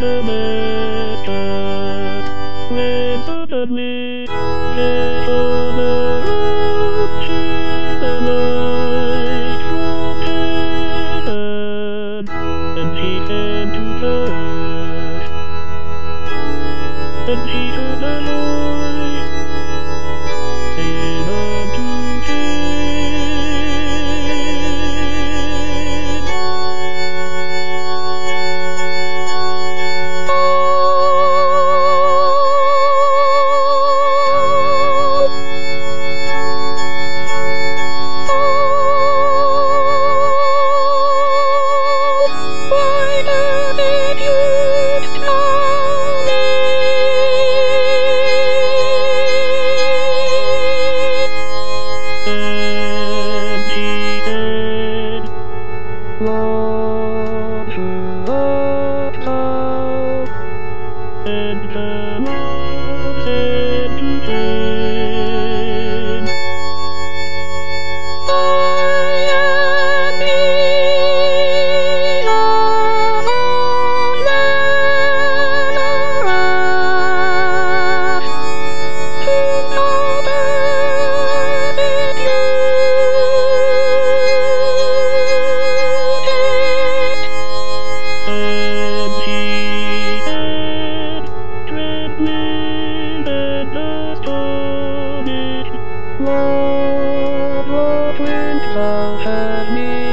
the masters. When suddenly get on the road to the night from heaven, and he came to earth, and he heard the Lord saying unto Lord, who art thou? And the Lord said to him, I am he, whom thou didst And he said, trembling and astonished, Lord, what wilt thou have me